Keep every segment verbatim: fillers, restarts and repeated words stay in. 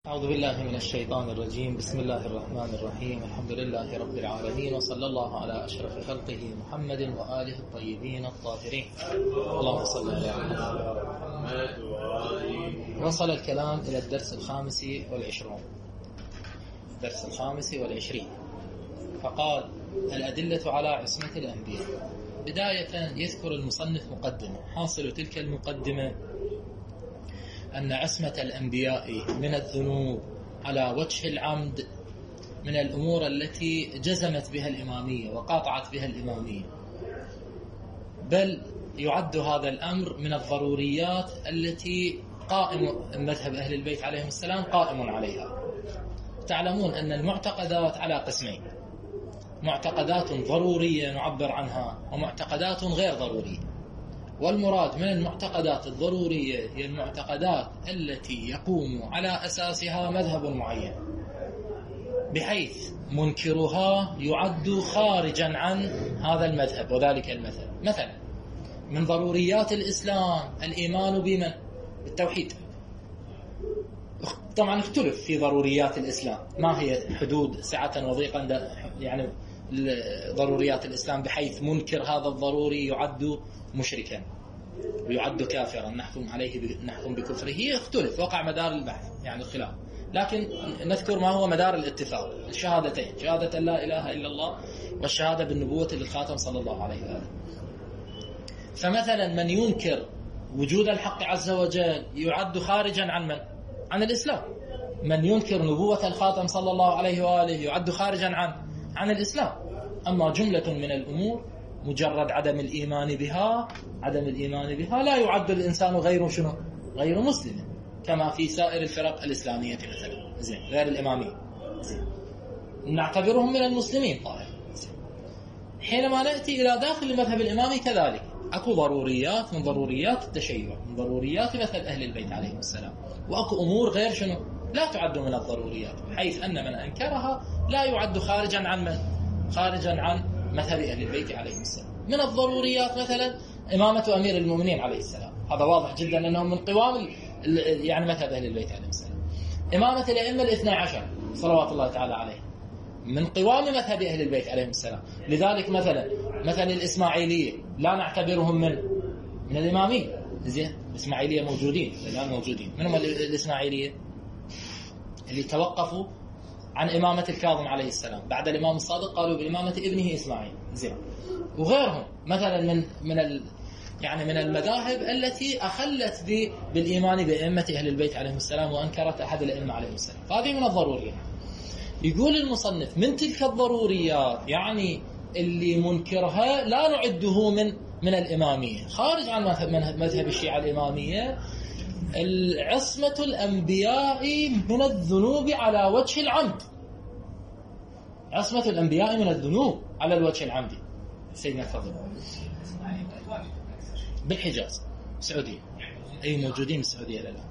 أعوذ بالله من الشيطان الرجيم. بسم الله الرحمن الرحيم. الحمد لله رب العالمين، وصلى الله على أشرف خلقه محمد وآله الطيبين الطاهرين. اللهم صل على محمد. وصل الكلام إلى الدرس الخامس والعشرون الدرس الخامس والعشرين فقال: الأدلة على عصمة الأنبياء. بداية يذكر المصنف مقدمة. حاصل تلك المقدمة أن عصمة الأنبياء من الذنوب على وجه العمد من الأمور التي جزمت بها الإمامية وقاطعت بها الإمامية، بل يعد هذا الأمر من الضروريات التي قائم مذهب أهل البيت عليهم السلام قائم عليها. تعلمون أن المعتقدات على قسمين: معتقدات ضرورية نعبر عنها، ومعتقدات غير ضرورية. والمراد من المعتقدات الضرورية هي المعتقدات التي يقوم على أساسها مذهب معين، بحيث منكرها يعد خارجا عن هذا المذهب وذلك المذهب. مثلا من ضروريات الإسلام الإيمان بمن؟ بالتوحيد. طبعا اختلف في ضروريات الإسلام، ما هي حدود سعة وضيقا يعني ضروريات الإسلام بحيث منكر هذا الضروري يعد مشركا ويعد كافرا، نحكم عليه نحكم بكفره. اختلف، وقع مدار البحث يعني الخلاف، لكن نذكر ما هو مدار الاتفاق: الشهادتين، شهادة لا إله إلا الله والشهادة بالنبوة للخاتم صلى الله عليه وآله. فمثلا من ينكر وجود الحق عز وجل يعد خارجا عن من؟ عن الإسلام. من ينكر نبوة الخاتم صلى الله عليه وآله يعد خارجا عن عن الإسلام. أما جملة من الأمور مجرد عدم الإيمان بها عدم الإيمان بها لا يعد الإنسان غير شنو؟ غير مسلم، كما في سائر الفرق الإسلامية مثلا، زين، غير الإمامية، زين، نعتبرهم من المسلمين. طيب، حينما نأتي إلى داخل المذهب الإمامي كذلك أكو ضروريات من ضروريات التشيع، من ضروريات مذهب أهل البيت عليهم السلام، وأكو أمور غير شنو؟ لا تعد من الضروريات، بحيث أن من أنكرها لا يعد خارجا عن من؟ خارجا عن مذهب أهل البيت عليهم السلام. من الضروريات مثلا إمامة أمير المؤمنين عليه السلام، هذا واضح جدا أنهم من قوام يعني مذهب أهل البيت عليهم السلام. إمامة الأئمة الاثنى عشر صلوات الله تعالى عليه من قوام مذهب أهل البيت عليهم السلام. لذلك مثلا مثلا الإسماعيلية لا نعتبرهم من من الإمامية. زين، الإسماعيلية موجودين الآن، موجودين. من هم الإسماعيلية؟ اللي توقفوا عن إمامة الكاظم عليه السلام بعد الإمام الصادق، قالوا بإمامة ابنه إسماعيل. زين، وغيرهم مثلا من من ال يعني من المذاهب التي أخلت بالإيمان بأئمة أهل البيت عليهم السلام وأنكرت أحد الأئمة عليهم السلام. هذه من الضروريات. يقول المصنف من تلك الضروريات يعني اللي منكرها لا نعده من من الإمامية، خارج عن مذهب الشيعة الإمامية، العصمة الأنبياء من الذنوب على وجه العمد. عصمة الأنبياء من الذنوب على الوجه العمدي. سيدنا تفضل. بالحجاز، السعودية، أي موجودين بالسعودية الآن.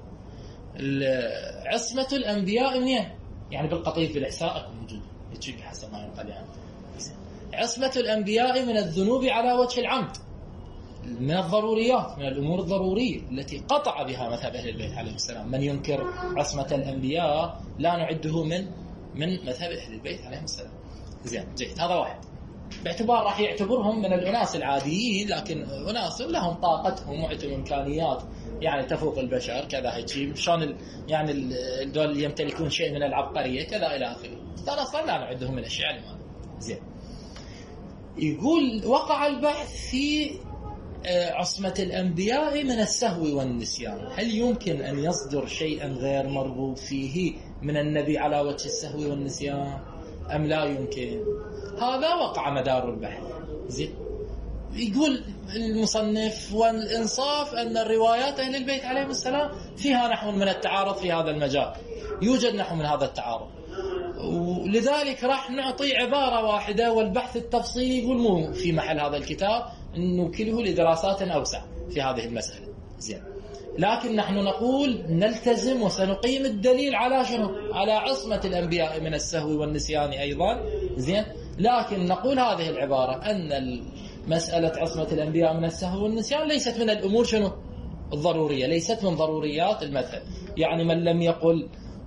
عصمة الأنبياء من يعني بالقطيف بالإحساء موجود، يجيب حسب ما ينقل يعني. عصمة الأنبياء من الذنوب على وجه العمد من الضروريات، من الأمور الضرورية التي قطع بها مذهب أهل البيت عليه السلام. من ينكر عصمة الأنبياء لا نعده من من مذهب أهل البيت عليه السلام. زين، جيد، هذا واحد. باعتبار راح يعتبرهم من الأناس العاديين، لكن أناس لهم طاقتهم وعندهم إمكانيات يعني تفوق البشر كذا، هيك شلون يعني الدول يمتلكون شيء من العبقرية كذا إلى آخره. ترى أصلا لا نعدهم من الأشياء اللي ما. زين، يقول وقع البحث في عصمة الأنبياء من السهو والنسيان. هل يمكن أن يصدر شيئا غير مرغوب فيه من النبي على وجه السهو والنسيان أم لا يمكن؟ هذا وقع مدار البحث. زين، يقول المصنف: والإنصاف أن الروايات أهل البيت عليهم السلام فيها نحو من التعارض في هذا المجال، يوجد نحو من هذا التعارض، ولذلك راح نعطي عبارة واحدة والبحث التفصيلي يقول مو في محل هذا الكتاب، نوكله لدراسات أوسع في هذه المسألة. زين، لكن نحن نقول نلتزم وسنقيم الدليل على شنو؟ على عصمة الأنبياء من السهو والنسيان أيضا. زين، لكن نقول هذه العبارة أن مسألة عصمة الأنبياء من السهو والنسيان ليست من الأمور شنو؟ الضرورية، ليست من ضروريات المذهب. يعني من لم يقل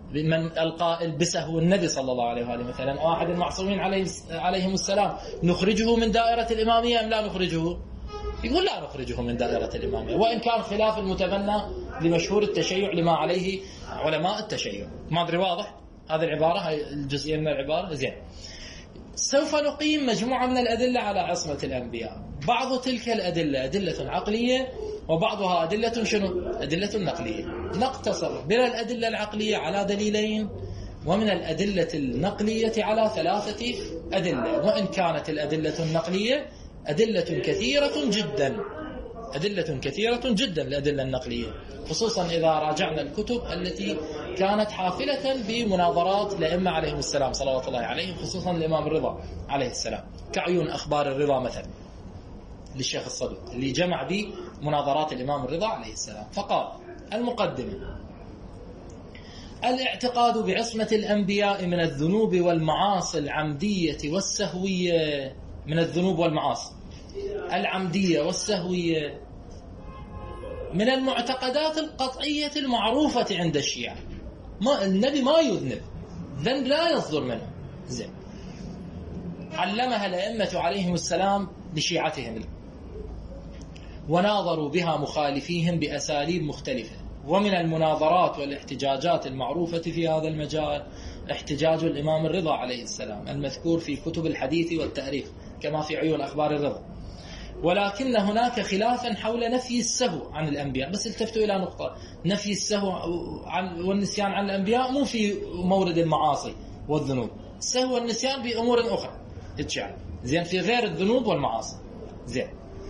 من القائل بسهو النبي صلى الله عليه وآله مثلا أو أحد المعصومين عليه عليهم السلام نخرجه من دائرة الإمامية أم لا نخرجه؟ يقول لا نخرجه من دائرة الإمامية، وإن كان خلاف المتبنى لمشهور التشيع لما عليه علماء التشيع. ما أدري واضح هذه العبارة، هاي الجزئية من العبارة. زين، سوف نقيم مجموعة من الأدلة على عصمة الأنبياء. بعض تلك الأدلة أدلة عقلية وبعضها أدلة شنو؟ أدلة نقلية. نقتصر من الأدلة العقلية على دليلين، ومن الأدلة النقلية على ثلاثة أدلة، وإن كانت الأدلة النقلية أدلة كثيرة جدا، أدلة كثيرة جدا الأدلة النقلية، خصوصا إذا راجعنا الكتب التي كانت حافلة بمناظرات الأئمة عليهم السلام صلوات الله عليهم، خصوصا الإمام الرضا عليه السلام، كعيون أخبار الرضا مثلا للشيخ الصدوق اللي جمع به مناظرات الإمام الرضا عليه السلام. فقال المقدمة: الاعتقاد بعصمة الأنبياء من الذنوب والمعاصي العمدية والسهوية، من الذنوب والمعاصي العمدية والسهوية، من المعتقدات القطعية المعروفة عند الشيعة. ما النبي ما يذنب، ذنب لا يصدر منه. زين، علمها الأئمة عليهم السلام لشيعتهم، وناظروا بها مخالفيهم بأساليب مختلفة. ومن المناظرات والاحتجاجات المعروفة في هذا المجال احتجاج الإمام الرضا عليه السلام المذكور في كتب الحديث والتاريخ كما في عيون أخبار الرضا. ولكن هناك خلافا حول نفي السهو عن الأنبياء. بس التفتوا إلى نقطة: نفي السهو عن والنسيان عن الأنبياء مو في مورد المعاصي والذنوب، السهو والنسيان بأمور أخرى اتشعر. زين، في غير الذنوب والمعاصي. زين،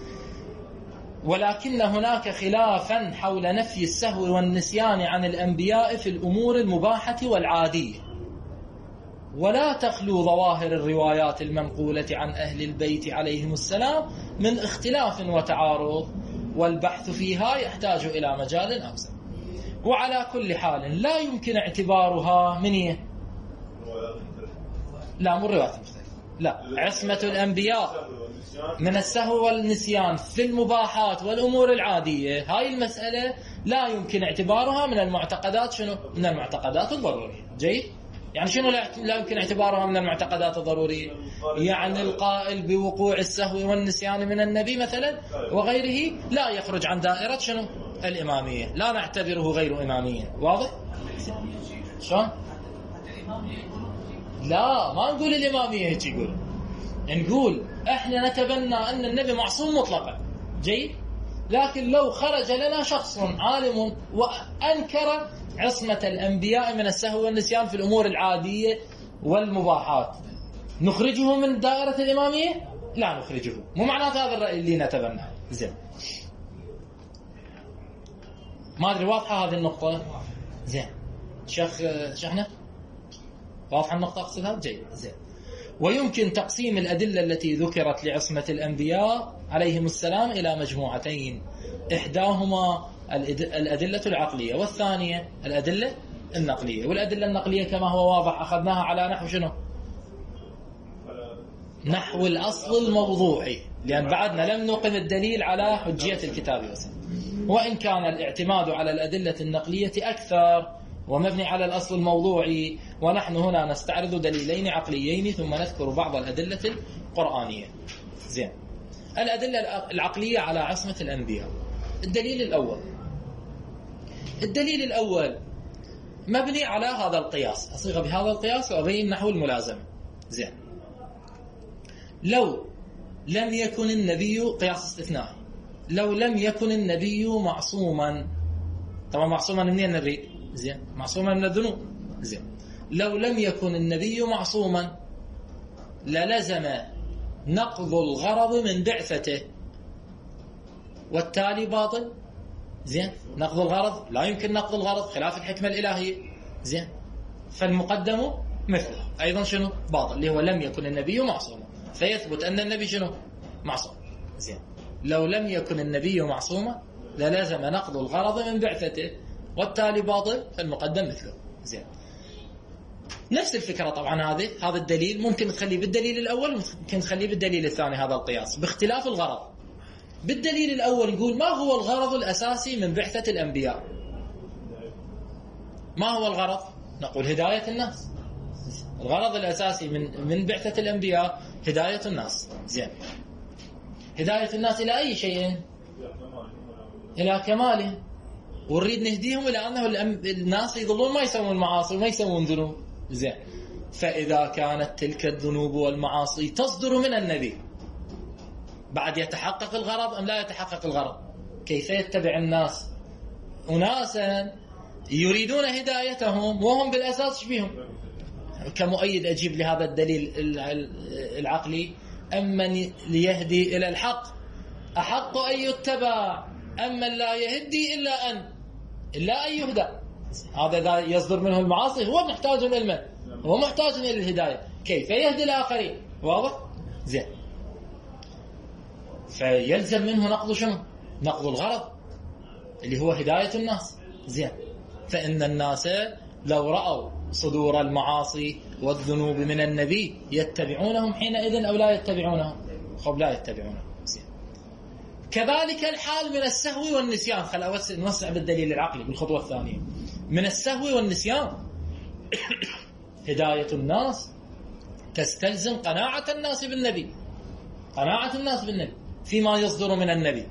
ولكن هناك خلافا حول نفي السهو والنسيان عن الأنبياء في الأمور المباحة والعادية، ولا تخلو ظواهر الروايات المنقولة عن أهل البيت عليهم السلام من اختلاف وتعارض، والبحث فيها يحتاج إلى مجال أوسع. وعلى كل حال لا يمكن اعتبارها من إيه؟ لا مو روايات مختلفة، لا، عصمة الأنبياء من السهو والنسيان في المباحات والأمور العادية، هاي المسألة لا يمكن اعتبارها من المعتقدات شنو؟ من المعتقدات الضرورية. جيد؟ يعني شنو لا يمكن اعتبارها من المعتقدات الضرورية؟ يعني القائل بوقوع السهو والنسيان من النبي مثلا وغيره لا يخرج عن دائرة شنو؟ الإمامية، لا نعتبره غير إماميا. واضح؟ شلون؟ لا، ما نقول الإمامية هيك، يقول نقول احنا نتبنى ان النبي معصوم مطلقا. جيد، لكن لو خرج لنا شخص عالم وانكر عصمة الانبياء من السهو والنسيان في الامور العادية والمباحات، نخرجه من دائرة الامامية؟ لا نخرجه. مو معنات هذا الرأي اللي نتبناه. زين، ما ادري واضحة هذه النقطة؟ زين، شيخ شحنة واضحة النقطة اقصدها؟ جيد. زين، ويمكن تقسيم الأدلة التي ذكرت لعصمة الأنبياء عليهم السلام إلى مجموعتين: إحداهما الأدلة العقلية، والثانية الأدلة النقلية. والأدلة النقلية كما هو واضح أخذناها على نحو شنو؟ نحو الأصل الموضوعي، لأن بعدنا لم نقم الدليل على حجية الكتاب والسنة. وإن كان الاعتماد على الأدلة النقلية أكثر ومبني على الأصل الموضوعي، ونحن هنا نستعرض دليلين عقليين ثم نذكر بعض الأدلة القرآنية. زين، الأدلة العقلية على عصمة الأنبياء. الدليل الأول الدليل الأول مبني على هذا القياس، أصيغ بهذا القياس وأبين نحو الملازمة. زين، لو لم يكن النبي، قياس استثنائي، لو لم يكن النبي معصوما، طبعا معصوما منين نريد؟ زين، معصوما من الذنوب. زين، لو لم يكن النبي معصوما للزم نقض الغرض من بعثته، والتالي باطل. زين، نقض الغرض لا يمكن نقض الغرض، خلاف الحكمة الإلهية. زين، فالمقدم مثله أيضا شنو؟ باطل، اللي هو لم يكن النبي معصوما، فيثبت أن النبي شنو؟ معصوم. زين، لو لم يكن النبي معصوما للزم نقض الغرض من بعثته، والتالي باطل، فالمقدم مثله. زين، نفس الفكرة طبعا. هذه هذا الدليل ممكن تخليه بالدليل الأول، ممكن تخليه بالدليل الثاني، هذا القياس باختلاف الغرض. بالدليل الأول نقول ما هو الغرض الأساسي من بعثة الأنبياء؟ ما هو الغرض؟ نقول هداية الناس. الغرض الأساسي من من بعثة الأنبياء هداية الناس. زين، هداية الناس إلى أي شيء؟ إلى كماله، ونريد نهديهم إلى أنه الناس يظلون ما يسوون معاصي وما يسوون ذنوب. زين، فإذا كانت تلك الذنوب والمعاصي تصدر من النبي، بعد يتحقق الغرض أم لا يتحقق الغرض؟ كيف يتبع الناس أناسا يريدون هدايتهم وهم بالأساس بهم؟ كمؤيد أجيب لهذا الدليل العقلي: أمن ليهدي إلى الحق أحق أن يتبع أمن لا يهدي إلا أن إلا أن يهدى. هذا يصدر منه المعاصي هو محتاج إلى هو محتاج إلى الهداية، كيف يهدي الآخرين؟ واضح؟ زين، فيلزم منه نقض شنو؟ نقض الغرض اللي هو هداية الناس. زين، فإن الناس لو رأوا صدور المعاصي والذنوب من النبي يتبعونهم حينئذ أو لا يتبعونهم؟ خب لا يتبعونهم. زين، كذلك الحال من السهو والنسيان. خل نوسع بالدليل العقلي بالخطوة الثانية. من السهو والنسيان هداية الناس تستلزم قناعة الناس بالنبي، قناعة الناس بالنبي فيما يصدر من النبي.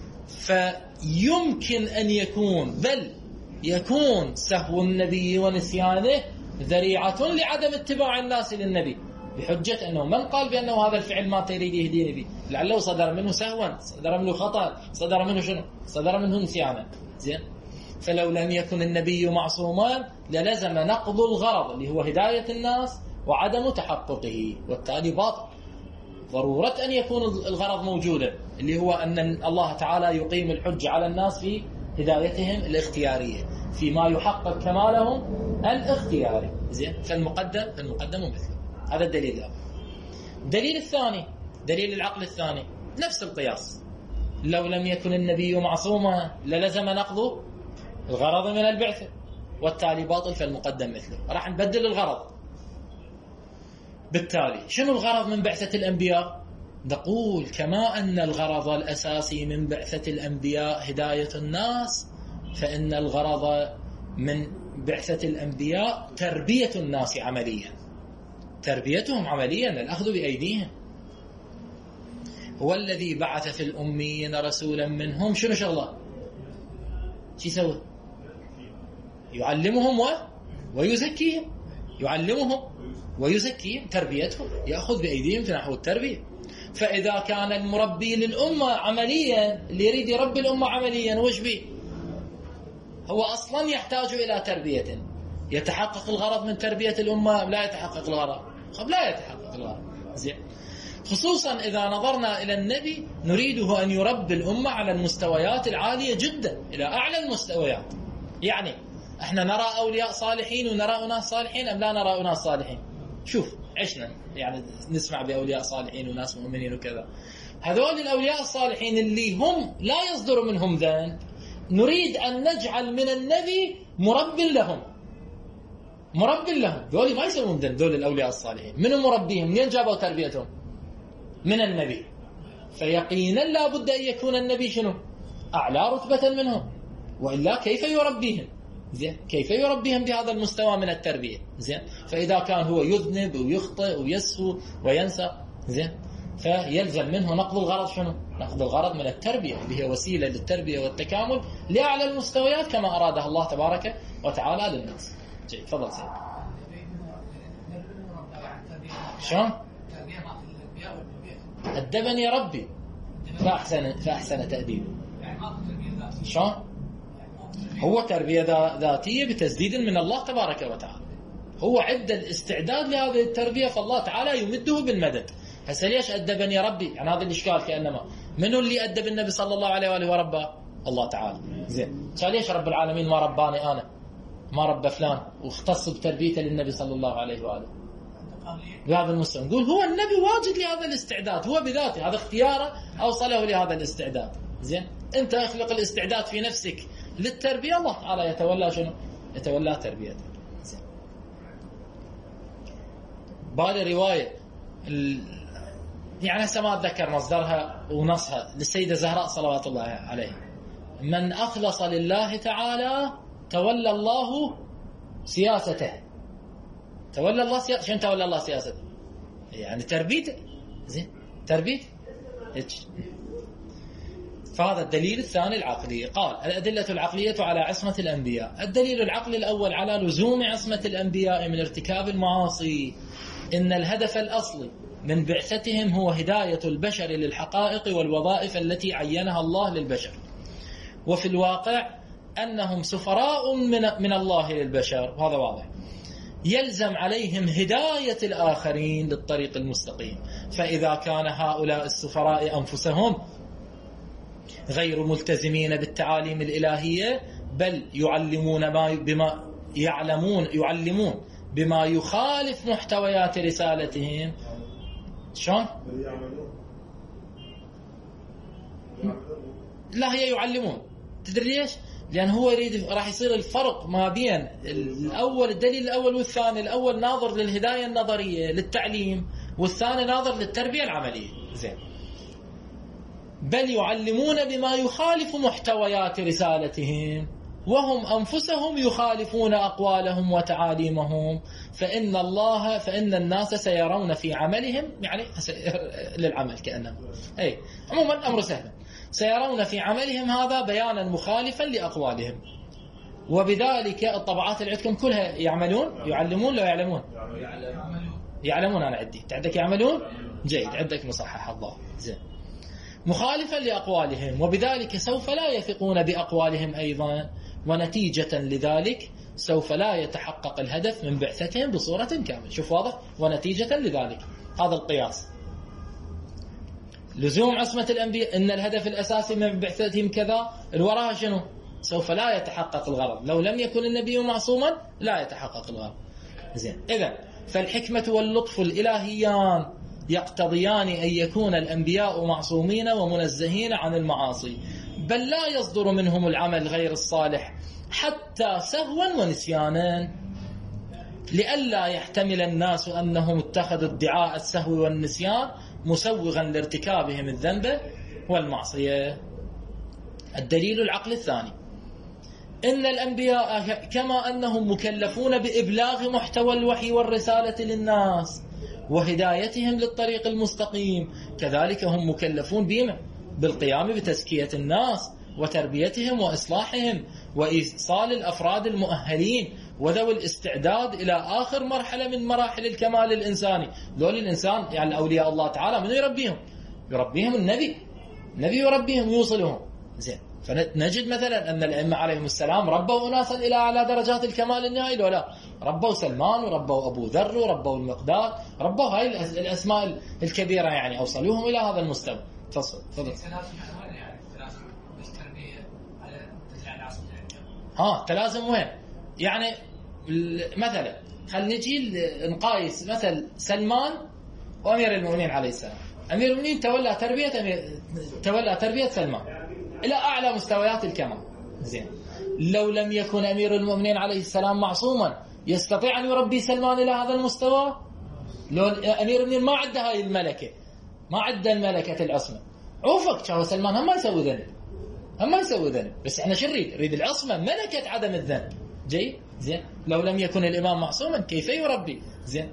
فيمكن أن يكون بل يكون سهو النبي ونسيانه ذريعة لعدم اتباع الناس للنبي، بحجة أنه من قال بأنه هذا الفعل ما تريد يهديني به، لعله صدر منه سهوا، صدر منه خطأ، صدر منه شنو؟ صدر منه نسيانا. زين، فلو لم يكن النبي معصوما للزم نقض الغرض اللي هو هداية الناس وعدم تحققه، والتالي باطل. ضرورة أن يكون الغرض موجودا اللي هو أن الله تعالى يقيم الحج على الناس في هدايتهم الاختيارية فيما يحقق كمالهم الاختياري. زين، فالمقدم المقدم مثله. هذا الدليل الأول. الدليل الثاني دليل العقل الثاني نفس القياس: لو لم يكن النبي معصوما للزم نقض الغرض من البعثة، والتالي باطل، فالمقدم مثله. راح نبدل الغرض. بالتالي شنو الغرض من بعثة الأنبياء؟ نقول كما أن الغرض الأساسي من بعثة الأنبياء هداية الناس، فإن الغرض من بعثة الأنبياء تربية الناس عمليا، تربيتهم عمليا، الأخذ بأيديهم. هو الذي بعث في الأميين رسولا منهم، شنو شغله؟ شو يسوي؟ يعلمهم و... ويزكيهم، يعلمهم ويزكيهم، تربيتهم، يأخذ بأيديهم في نحو التربية. فإذا كان المربي للأمة عمليا، اللي يريد يربي الأمة عمليا وش بيه؟ هو أصلا يحتاج إلى تربية. يتحقق الغرض من تربية الأمة لا يتحقق الغرض؟ خب لا يتحقق الغرض. زين، خصوصا إذا نظرنا إلى النبي نريده أن يربي الأمة على المستويات العالية جدا، إلى أعلى المستويات. يعني احنا نرى أولياء صالحين ونرى أناس صالحين أم لا نرى أناس صالحين؟ شوف، عشنا يعني نسمع بأولياء صالحين وناس مؤمنين وكذا. هذول الأولياء الصالحين اللي هم لا يصدر منهم ذنب، نريد أن نجعل من النبي مرب لهم، مرب لهم. ذول ما يسوون ذنب، ذول الأولياء الصالحين من مربيهم؟ منين جابوا تربيتهم؟ من النبي. فيقينا لا بد أن يكون النبي شنو؟ أعلى رتبة منهم، وإلا كيف يربيهم؟ زين، كيف يربيهم بهذا المستوى من التربية؟ زين، فإذا كان هو يذنب ويخطئ ويسهو وينسى، زين، فيلزم منه نقض الغرض. شنو؟ نقض الغرض من التربية اللي هي وسيلة للتربية والتكامل لأعلى المستويات كما أرادها الله تبارك وتعالى للناس. جيد، تفضل سيد. شلون؟ أدبني ربي فأحسن فأحسن تأديبه. شلون؟ هو تربية ذاتية بتسديد من الله تبارك وتعالى. هو عد الاستعداد لهذه التربية، فالله تعالى يمده بالمدد. هسه ليش أدبني ربي؟ يعني هذا الإشكال كأنما منو اللي أدب النبي صلى الله عليه وآله ورباه؟ الله تعالى. زين، ليش رب العالمين ما رباني أنا؟ ما رب فلان واختص بتربيته للنبي صلى الله عليه وآله بهذا المستوى؟ نقول هو النبي واجد لهذا الاستعداد، هو بذاته هذا اختياره أوصله لهذا الاستعداد. زين، أنت اخلق الاستعداد في نفسك للتربية، الله تعالى يتولى شنو؟ يتولى تربيتك. زين، بالي رواية ال... يعني هسه ما أتذكر مصدرها ونصها للسيدة زهراء صلوات الله عليها: من أخلص لله تعالى تولى الله سياسته. تولى الله سياسته. شنو تولى الله سياسته؟ يعني تربيته. زين تربيته. فهذا الدليل الثاني العقلي. قال الأدلة العقلية على عصمة الأنبياء. الدليل العقلي الأول على لزوم عصمة الأنبياء من ارتكاب المعاصي إن الهدف الأصلي من بعثتهم هو هداية البشر للحقائق والوظائف التي عينها الله للبشر، وفي الواقع أنهم سفراء من, من الله للبشر، وهذا واضح. يلزم عليهم هداية الآخرين للطريق المستقيم، فإذا كان هؤلاء السفراء أنفسهم غير ملتزمين بالتعاليم الإلهية بل يعلمون ما بما يعلمون يعلمون بما يخالف محتويات رسالتهم. شلون؟ لا هي يعلمون. تدري ليش؟ لأن هو يريد راح يصير الفرق ما بين الأول الدليل الأول والثاني. الأول ناظر للهداية النظرية للتعليم، والثاني ناظر للتربية العملية. زين. بل يعلمون بما يخالف محتويات رسالتهم وهم أنفسهم يخالفون أقوالهم وتعاليمهم، فإن الله فإن الناس سيرون في عملهم، يعني للعمل كأنه أي عموما أمر سهل، سيرون في عملهم هذا بيانا مخالفا لأقوالهم، وبذلك الطبعات اللي عندكم كلها يعملون يعلمون لا يعلمون يعلمون. أنا عندي عندك يعملون جيد، عندك مصحح الله زين. مخالفا لأقوالهم، وبذلك سوف لا يثقون بأقوالهم أيضا، ونتيجة لذلك سوف لا يتحقق الهدف من بعثتهم بصورة كاملة. شوف واضح؟ ونتيجة لذلك هذا القياس. لزوم عصمة الأنبياء إن الهدف الأساسي من بعثتهم كذا، الوراء شنو؟ سوف لا يتحقق الغرض. لو لم يكن النبي معصوما لا يتحقق الغرض. زين. إذن فالحكمة واللطف الإلهيان يقتضيان أن يكون الأنبياء معصومين ومنزهين عن المعاصي، بل لا يصدر منهم العمل غير الصالح حتى سهوا ونسيانا، لئلا يحتمل الناس أنهم اتخذوا ادعاء السهو والنسيان مسوغا لارتكابهم الذنب والمعصية. الدليل العقل الثاني إن الأنبياء كما أنهم مكلفون بإبلاغ محتوى الوحي والرسالة للناس وهدايتهم للطريق المستقيم، كذلك هم مكلفون بما بالقيام بتزكية الناس وتربيتهم وإصلاحهم وإيصال الأفراد المؤهلين وذوي الاستعداد إلى آخر مرحلة من مراحل الكمال الإنساني. دول الإنسان يعني أولياء الله تعالى من يربيهم؟ يربيهم النبي. النبي يربيهم يوصلهم. زين. فنجد مثلا أن الأئمة عليهم السلام ربوا أناسا إلى أعلى درجات الكمال النهائي ولا؟ ربوا سلمان وربوا أبو ذر وربوا المقداد، ربوا هاي الأسماء الكبيرة، يعني أوصلوهم إلى هذا المستوى. تفضل تفضل. ها تلازم وين؟ يعني مثلا خل نجي نقايس مثل سلمان وأمير المؤمنين عليه السلام. أمير المؤمنين تولى تربية أمير تولى تربية سلمان إلى أعلى مستويات الكمال. زين. لو لم يكن أمير المؤمنين عليه السلام معصوما يستطيع أن يربي سلمان إلى هذا المستوى؟ لو أمير المؤمنين ما عنده هاي الملكة، ما عنده الملكة العصمة، عوفك شو سلمان هم ما يسوي ذنب، هم ما يسوي ذنب، بس احنا شو نريد؟ نريد العصمة، ملكة عدم الذنب. جيد. زين. لو لم يكن الإمام معصوما كيف يربي؟ زين.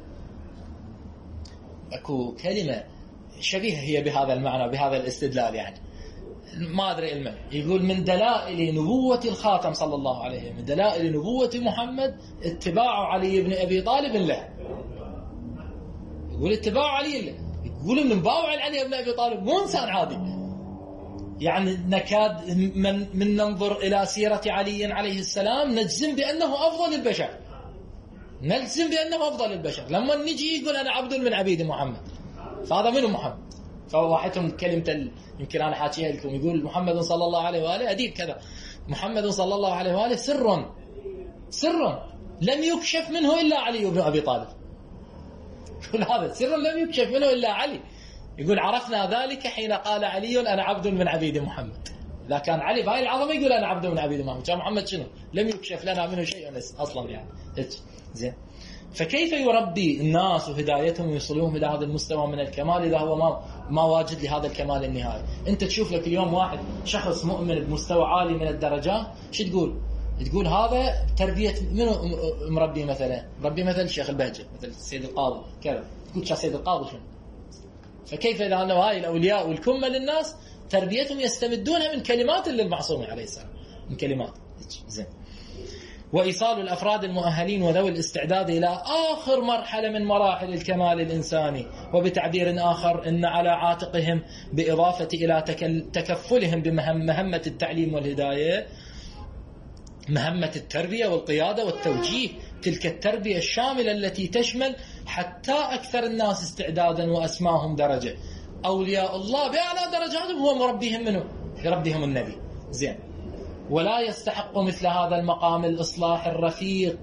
أكو كلمة شبيهة هي بهذا المعنى بهذا الاستدلال، يعني ما أدري المعنى. يقول من دلائل نبوة الخاتم صلى الله عليه وسلم، من دلائل نبوة محمد اتباع علي بن أبي طالب له. يقول اتباع علي له، يقول من باوع علي بن أبي طالب مو إنسان عادي. يعني نكاد من, من ننظر إلى سيرة علي عليه السلام نجزم بأنه أفضل البشر، نجزم بأنه أفضل البشر. لما نجي يقول أنا عبد من عبيد محمد، فهذا منه محمد. فواحدهم كلمة يمكن أنا حاكيها لكم، يقول محمد صلى الله عليه وآله أديب كذا، محمد صلى الله عليه وآله سر سر لم يكشف منه إلا علي بن أبي طالب. يقول هذا سر لم يكشف منه إلا علي. يقول عرفنا ذلك حين قال علي أنا عبد من عبيد محمد. لا كان علي بهاي العظمة يقول أنا عبد من عبيد محمد، كان محمد شنو؟ لم يكشف لنا منه شيء أصلا يعني. زين. فكيف يربي الناس وهدايتهم ويوصلوهم إلى هذا المستوى من الكمال إذا هو ما ما واجد لهذا الكمال النهائي؟ أنت تشوف لك اليوم واحد شخص مؤمن بمستوى عالي من الدرجات، شو تقول؟ تقول هذا تربية منو مربي؟ مثلا مربي مثلا الشيخ البهجة، مثلا السيد القاضي كذا، تقول شو السيد القاضي شنو؟ فكيف إذا أنه هاي الأولياء والكمة للناس تربيتهم يستمدونها من كلمات للمعصوم عليه السلام، من كلمات. زين. وإيصال الأفراد المؤهلين وذوي الاستعداد إلى آخر مرحلة من مراحل الكمال الإنساني، وبتعبير آخر إن على عاتقهم بإضافة إلى تكفلهم بمهمة التعليم والهداية مهمة التربية والقيادة والتوجيه، تلك التربية الشاملة التي تشمل حتى أكثر الناس استعدادا وأسماهم درجة. أولياء الله بأعلى درجاتهم هو مربيهم منه، يربيهم النبي. زين. ولا يستحق مثل هذا المقام الإصلاح الرفيق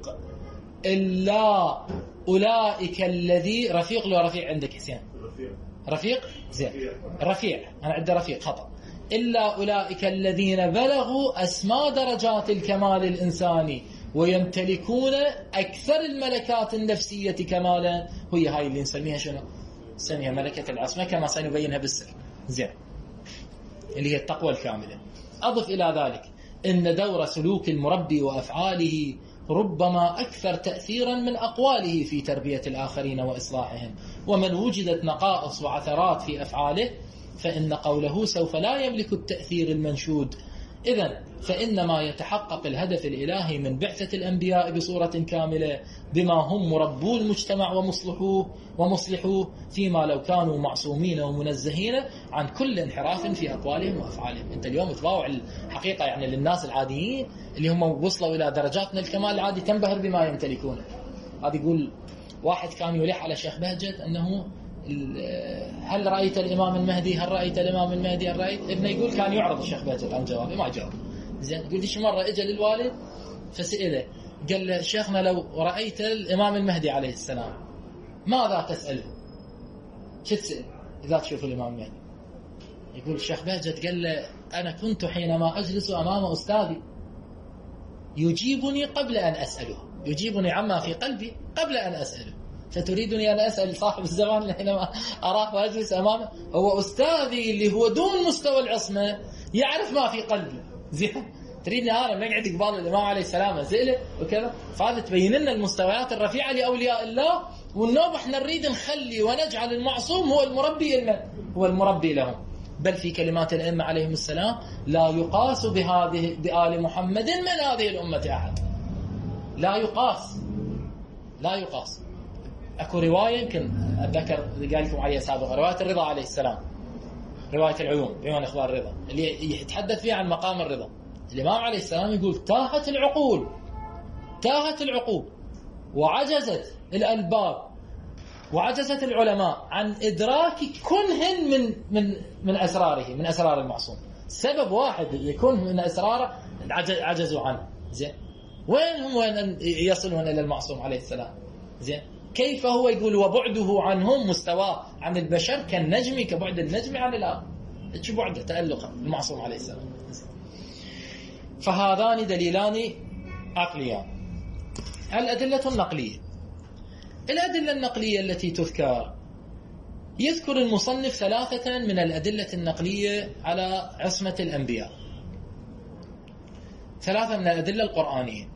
إلا أولئك الذي رفيق لو رفيع عندك حسين رفيق زين رفيع أنا عندي رفيق خطأ إلا أولئك الذين بلغوا أسمى درجات الكمال الإنساني ويمتلكون أكثر الملكات النفسية كمالا، هي هاي اللي نسميها شنو؟ نسميها ملكة العصمة كما سنبينها بالسر. زين. اللي هي التقوى الكاملة. أضف إلى ذلك إن دور سلوك المربي وأفعاله ربما أكثر تأثيرا من أقواله في تربية الآخرين وإصلاحهم، ومن وجدت نقائص وعثرات في أفعاله فإن قوله سوف لا يملك التأثير المنشود. إذن فإنما يتحقق الهدف الإلهي من بعثة الأنبياء بصورة كاملة بما هم مربو المجتمع ومصلحوه ومصلحوه، فيما لو كانوا معصومين ومنزهين عن كل انحراف في أقوالهم وأفعالهم. أنت اليوم تباوع الحقيقة يعني للناس العاديين اللي هم وصلوا إلى درجات من الكمال العادي تنبهر بما يمتلكونه. هذا يقول واحد كان يلح على شيخ بهجت أنه هل رأيت الإمام المهدي هل رأيت الإمام المهدي هل رأيت ابنه؟ يقول كان يعرض الشيخ بهجت عن جوابه ما جاوب. زين. يقول ليش مرة إجا للوالد فسئله قال له شيخنا لو رأيت الإمام المهدي عليه السلام ماذا تسأله؟ شو تسأل إذا تشوف الإمام المهدي؟ يقول الشيخ بهجت قال له أنا كنت حينما أجلس أمام أستاذي يجيبني قبل أن أسأله، يجيبني عما في قلبي قبل أن أسأله، فتريدني أن أسأل صاحب الزمان حينما أراه وأجلس أمامه؟ هو أستاذي اللي هو دون مستوى العصمة يعرف ما في قلبي. زين. تريدني أنا من أقعد قبال الإمام عليه السلام أسأله وكذا؟ فهذا تبين لنا المستويات الرفيعة لأولياء الله، والنوم احنا نريد نخلي ونجعل المعصوم هو المربي المن هو المربي لهم. بل في كلمات الأئمة عليهم السلام لا يقاس بهذه بآل محمد من هذه الأمة أحد، لا يقاس لا يقاس. أكو رواية يمكن أتذكر قال لكم عليها سابقا، رواية الرضا عليه السلام، رواية العيون عيون إخبار الرضا اللي يتحدث فيها عن مقام الرضا. الإمام عليه السلام يقول تاهت العقول تاهت العقول وعجزت الألباب وعجزت العلماء عن إدراك كنهن من من من أسراره من أسرار المعصوم. سبب واحد يكون من أسراره عجزوا عنه. زين. وين هم وين يصلون إلى المعصوم عليه السلام؟ زين. كيف هو يقول وبعده عنهم مستواه عن البشر كالنجم كبعد النجم عن الأرض، ايش بعده تألقا المعصوم عليه السلام. فهذان دليلان عقليان. الأدلة النقلية. الأدلة النقلية التي تذكر يذكر المصنف ثلاثة من الأدلة النقلية على عصمة الأنبياء، ثلاثة من الأدلة القرآنية.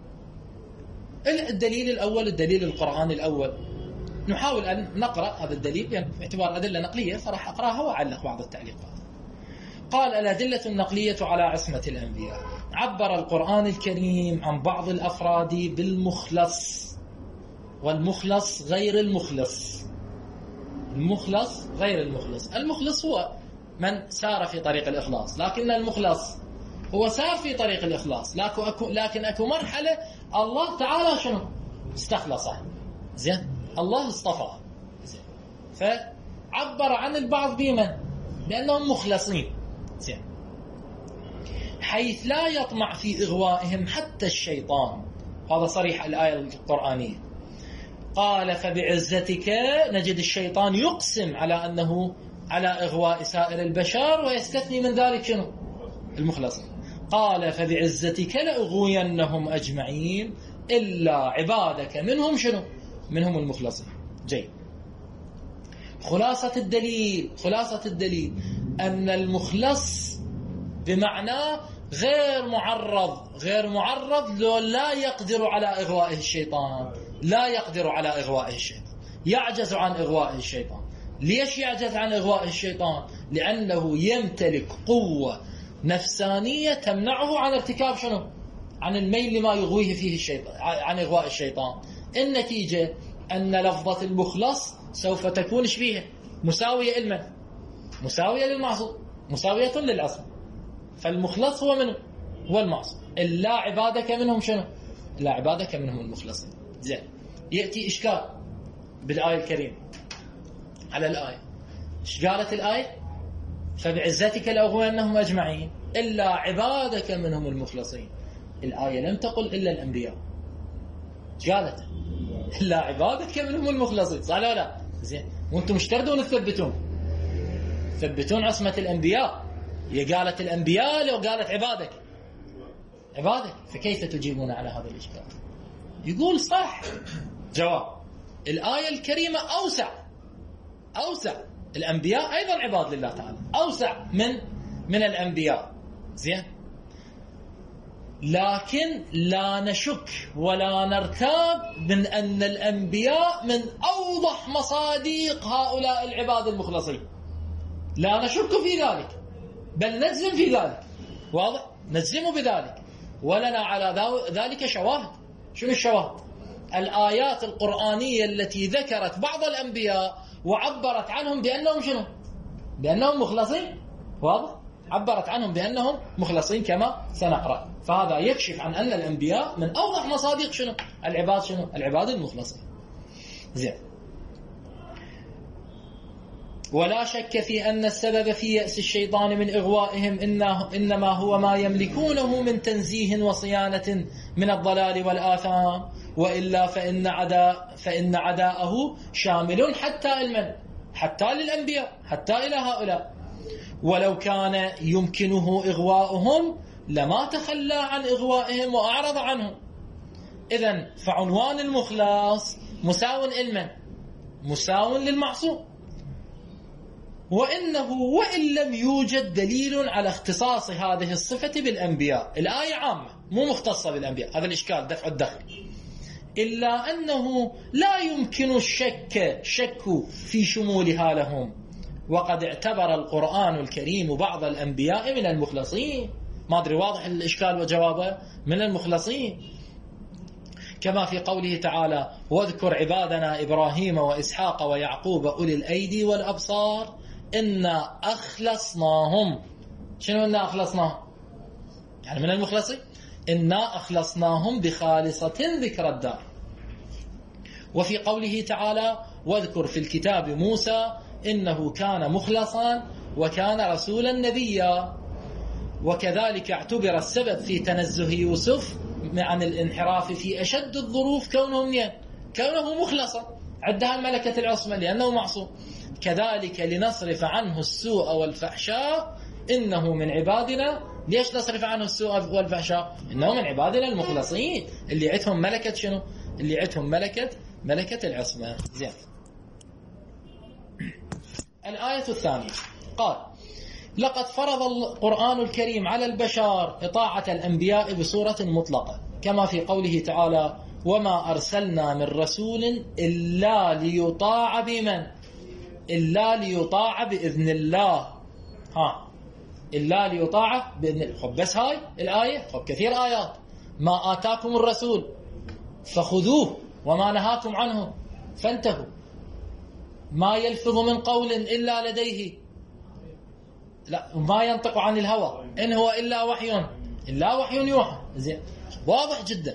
الدليل الأول الدليل القرآني الأول، نحاول أن نقرأ هذا الدليل باعتبار أدلة نقلية فراح أقرأها وأعلق بعض التعليقات. قال الأدلة النقلية على عصمة الأنبياء. عبر القرآن الكريم عن بعض الأفراد بالمخلص، والمخلص غير المخلص. المخلص غير المخلص. المخلص هو من سار في طريق الإخلاص، لكن المخلص هو سار في طريق الإخلاص لكن أكو, لكن أكو مرحلة الله تعالى شنو استخلصه. زين. الله اصطفاه. زين. فعبر عن البعض بمن بأنهم مخلصين. زين. حيث لا يطمع في إغوائهم حتى الشيطان. هذا صريح الآية القرآنية. قال فبعزتك، نجد الشيطان يقسم على أنه على إغواء سائر البشر ويستثني من ذلك شنو المخلصين. قال فبعزتك لأغوينهم أجمعين إلا عبادك منهم شنو منهم المخلصين. جيد. خلاصة الدليل خلاصة الدليل أن المخلص بمعنى غير معرض غير معرض لو لا يقدر على إغوائه الشيطان، لا يقدر على إغوائه الشيطان، يعجز عن إغوائه الشيطان. ليش يعجز عن إغوائه الشيطان؟ لأنه يمتلك قوة نفسانية تمنعه عن ارتكاب شنو؟ عن الميل لما يغويه فيه الشيطان، عن إغواء الشيطان. النتيجة أن لفظة المخلص سوف تكون شبيهة مساوية لمن؟ مساوية للمعصوم، مساوية للعصم. فالمخلص هو منه؟ هو المعصوم. اللا عبادك منهم شنو؟ لا عبادك منهم المخلصين. زين، يأتي إشكال بالآية الكريمة على الآية. إيش قالت الآية؟ فبعزتك لأغوينهم أجمعين إلا عبادك منهم المخلصين. الآية لم تقل إلا الأنبياء. إيش قالت؟ إلا عبادك منهم المخلصين، صح ولا لا؟ زين، وأنتم مش تردون تثبتون تثبتون عصمة الأنبياء. هي قالت الأنبياء لو قالت عبادك عبادك، فكيف تجيبون على هذا الإشكال؟ يقول صح. جواب: الآية الكريمة أوسع أوسع الأنبياء أيضا عباد لله تعالى، أوسع من من الأنبياء. زين، لكن لا نشك ولا نرتاب من أن الأنبياء من أوضح مصادق هؤلاء العباد المخلصين، لا نشك في ذلك، بل نجزم في ذلك. واضح؟ نجزم بذلك، ولنا على ذلك شواهد. شنو الشواهد؟ الآيات القرآنية التي ذكرت بعض الأنبياء وعبرت عنهم بأنهم شنو؟ بأنهم مخلصين. واضح؟ عبرت عنهم بأنهم مخلصين كما سنقرأ. فهذا يكشف عن أن الأنبياء من أوضح مصادق شنو؟ العباد شنو؟ العباد المخلصين. زين، ولا شك في أن السبب في يأس الشيطان من إغوائهم إنه إنما هو ما يملكونه من تنزيه وصيانة من الضلال والآثام، وإلا فإن عداء فإن عداءه شامل حتى المن حتى للأنبياء، حتى إلى هؤلاء. ولو كان يمكنه إغواؤهم لما تخلى عن إغوائهم وأعرض عنهم. إذن فعنوان المخلص مساو المن مساو للمعصوم. وإنه وإن لم يوجد دليل على اختصاص هذه الصفة بالأنبياء، الآية عامة مو مختصة بالأنبياء، هذا الإشكال دفع الدخل، إلا أنه لا يمكن الشك شك في شمولها لهم، وقد اعتبر القرآن الكريم بعض الأنبياء من المخلصين. ما أدري واضح الإشكال وجوابه؟ من المخلصين، كما في قوله تعالى: واذكر عبادنا إبراهيم وإسحاق ويعقوب أولي الأيدي والأبصار إنا أخلصناهم. شنو إنا أخلصناهم؟ يعني من المخلصين. إنا أخلصناهم بخالصة ذكر الدار. وفي قوله تعالى: واذكر في الكتاب موسى إنه كان مخلصا وكان رسولا نبيا. وكذلك اعتبر السبب في تنزه يوسف عن الانحراف في أشد الظروف كونه كونه مخلصا، عدها ملكة العصمة لأنه معصوم. كذلك لنصرف عنه السوء والفحشاء إنه من عبادنا. ليش نصرف عنه السوء والفحشاء؟ إنه من عبادنا المخلصين اللي عتهم ملكة شنو؟ اللي عتهم ملكة ملكة العصمة. زين، الآية الثانية قال: لقد فرض القرآن الكريم على البشر إطاعة الأنبياء بصورة مطلقة، كما في قوله تعالى: وما أرسلنا من رسول إلا ليطاع بمن إلا ليطاع بإذن الله. ها إلا ليطاع بإذن الله. خب بس هاي الآية؟ خب كثير آيات: ما آتاكم الرسول فخذوه وما نهاكم عنه فانتهوا، ما يلفظ من قول إلا لديه لا ما ينطق عن الهوى إن هو إلا وحي إلا وحي يوحى. زين، واضح جدا.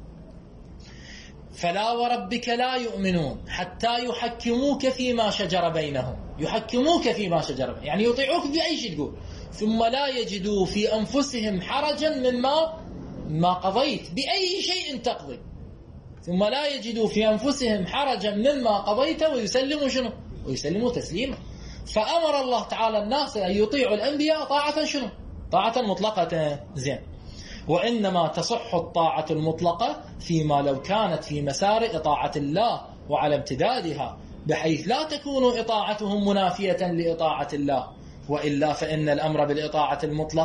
فلا وربك لا يؤمنون حتى يحكموك فيما شجر بينهم. يحكموك فيما شجر بينهم يعني يطيعوك بأي شيء تقول، ثم لا يجدوا في أنفسهم حرجا مما ما قضيت بأي شيء تقضي، ثم لا يجدوا في أنفسهم حرجا مما قضيت ويسلموا شنو؟ ويسلموا تسليما. فأمر الله تعالى الناس أن يطيعوا الأنبياء طاعة شنو؟ طاعة مطلقة. زين، وإنما تصح الطاعة المطلقة فيما لو كانت في مسار إطاعة الله وعلى امتدادها، بحيث لا تكون إطاعتهم منافية لإطاعة الله، وإلا فإن الأمر بالإطاعة المطلقة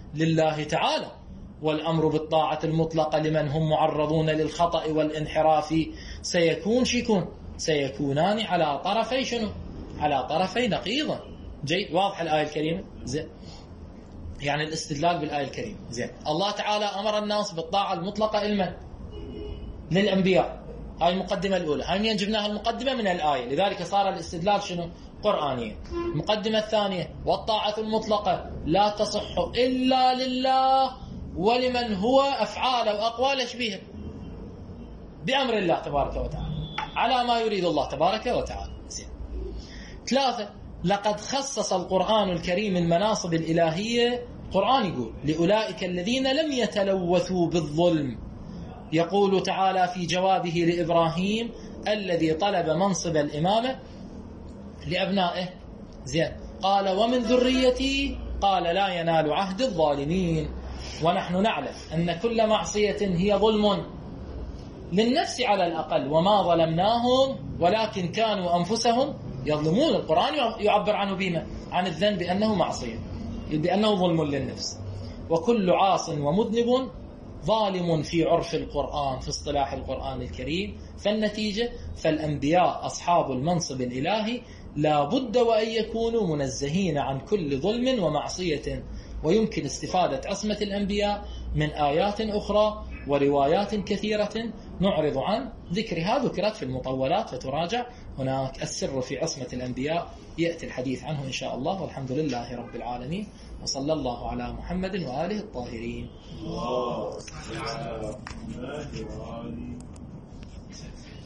لله تعالى، والأمر بالطاعة المطلقة لمن هم معرضون للخطأ والانحراف سيكون شيكون سيكونان على طرفي شنو؟ على طرفي نقيضا. جيد، واضح الآية الكريمة؟ زين، يعني الاستدلال بالآية الكريمة. زين، الله تعالى أمر الناس بالطاعة المطلقة لمن؟ للأنبياء. هاي المقدمة الأولى، هاي منين جبناها المقدمة؟ من الآية، لذلك صار الاستدلال شنو؟ قرآنيا. المقدمة الثانية، والطاعة المطلقة لا تصح إلا لله ولمن هو أفعال وأقوال يشبهه بأمر الله تبارك وتعالى على ما يريد الله تبارك وتعالى. زين. ثلاثة، لقد خصص القرآن الكريم المناصب الإلهية، القرآن يقول لأولئك الذين لم يتلوثوا بالظلم. يقول تعالى في جوابه لإبراهيم الذي طلب منصب الإمامة لأبنائه. زين، قال ومن ذريتي، قال لا ينال عهد الظالمين. ونحن نعلم أن كل معصية هي ظلم للنفس على الأقل، وما ظلمناهم ولكن كانوا أنفسهم يظلمون. القرآن يعبر عنه بما عن الذنب بأنه معصية، بأنه ظلم للنفس. وكل عاص ومذنب ظالم في عرف القرآن، في اصطلاح القرآن الكريم. فالنتيجة، فالأنبياء أصحاب المنصب الإلهي لا بد وأن يكونوا منزهين عن كل ظلم ومعصية. ويمكن استفادة عصمة الأنبياء من آيات أخرى وروايات كثيرة نعرض عن ذكرها، ذكرت في المطولات فتراجع هناك. السر في عصمة الأنبياء يأتي الحديث عنه إن شاء الله، والحمد لله رب العالمين، وصلى الله على محمد وآله الطاهرين.